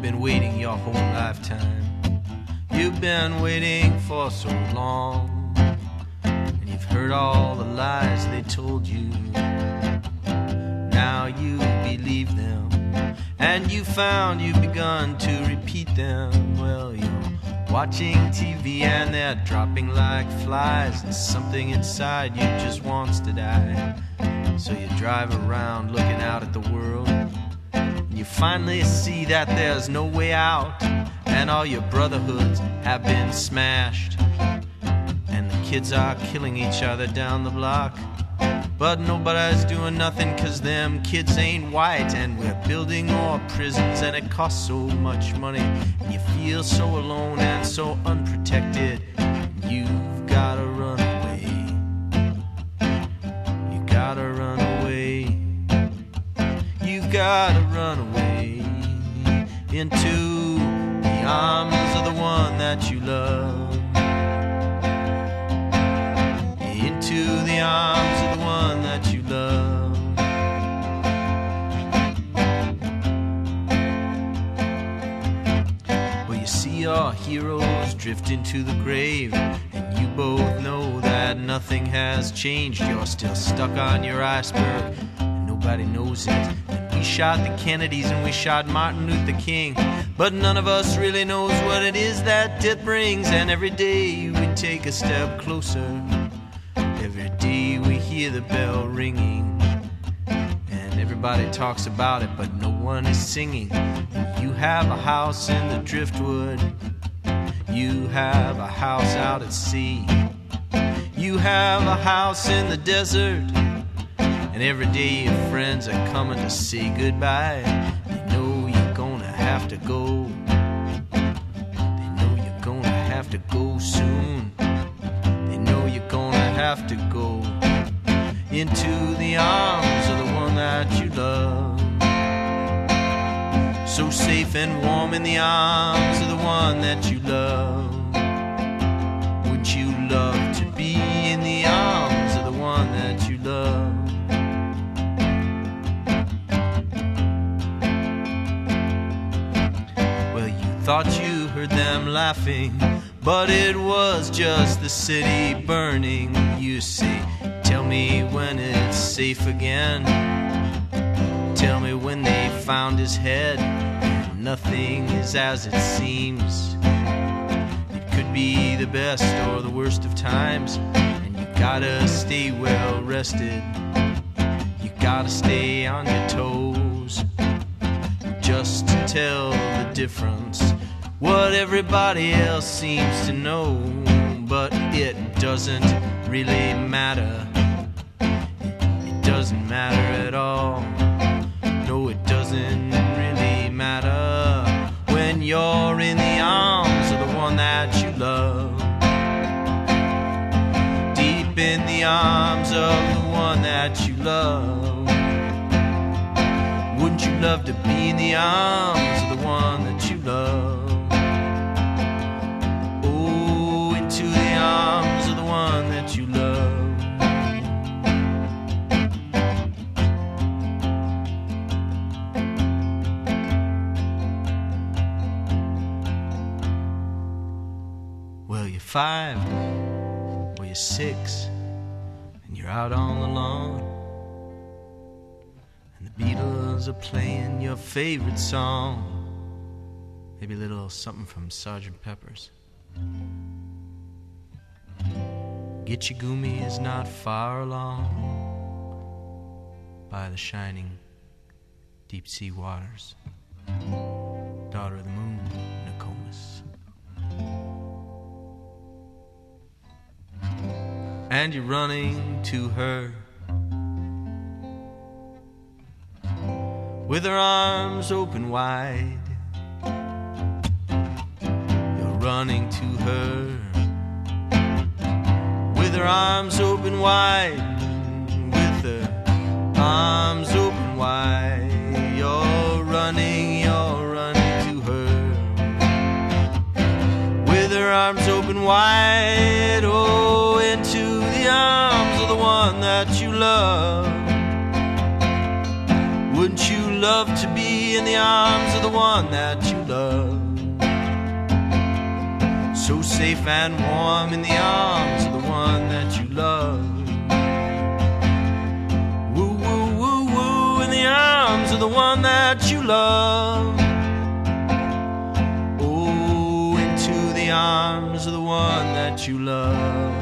been waiting your whole lifetime. You've been waiting for so long, and you've heard all the lies they told you. Now you believe them, and you found you've begun to repeat them. Well, you're watching TV and they're dropping like flies, and something inside you just wants to die. So you drive around looking out at the world, and you finally see that there's no way out, and all your brotherhoods have been smashed, and the kids are killing each other down the block. But nobody's doing nothing 'cause them kids ain't white, and we're building more prisons and it costs so much money, and you feel so alone and so unprotected. You've gotta run away. You gotta run away. You've gotta run away into the arms of the one that you love. Into the arms of the one that you love. Well, you see your heroes drift into the grave, and you both know that nothing has changed. You're still stuck on your iceberg, and nobody knows it. And we shot the Kennedys and we shot Martin Luther King, but none of us really knows what it is that death brings. And every day we take a step closer. Every day we hear the bell ringing, and everybody talks about it, but no one is singing. You have a house in the driftwood. You have a house out at sea. You have a house in the desert, and every day your friends are coming to say goodbye. They know you're gonna have to go. They know you're gonna have to go soon. They know you're gonna have to go into the arms of the one that you love. So safe and warm in the arms of the one that you love. Would you love to be in the arms of the one that you love? Well, you thought you heard them laughing, but it was just the city burning. You say, tell me when it's safe again. Tell me when they found his head. Nothing is as it seems. It could be the best or the worst of times, and you gotta stay well rested. You gotta stay on your toes, just to tell the difference. What everybody else seems to know, but it doesn't really matter. It doesn't matter at all. No, it doesn't really matter when you're in the arms of the one that you love. Deep in the arms of the one that you love. Wouldn't you love to be in the arms of the one that you love? Arms of the one that you love. Well, you're 5 or you're 6, and you're out on the lawn, and the Beatles are playing your favorite song, maybe a little something from Sgt. Pepper's. Gitchigumi is not far along by the shining deep sea waters. Daughter of the moon, Nokomis. And you're running to her with her arms open wide. You're running to her with her arms open wide, with her arms open wide. You're running to her with her arms open wide. Oh, into the arms of the one that you love. Wouldn't you love to be in the arms of the one that you love? So safe and warm in the arms of the one that you love. Woo, woo, woo, woo, in the arms of the one that you love. Oh, into the arms of the one that you love.